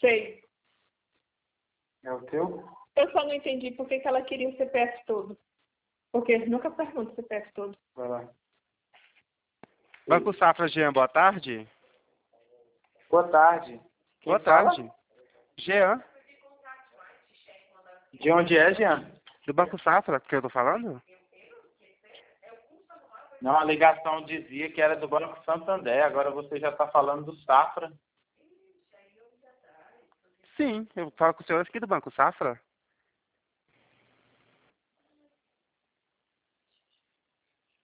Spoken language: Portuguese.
Sei. É o teu? Eu só não entendi por que ela queria o CPF todo. Porque eles nunca perguntam o CPF todo. Vai lá. Banco Safra, Jean, boa tarde. Boa tarde. Quem Boa fala? tarde. Jean, De onde é, Jean? do Banco Safra, que eu tô falando? Não, a ligação dizia que era do Banco Santander. Agora você já está falando do Safra. Sim, eu falo com o senhor aqui do Banco Safra.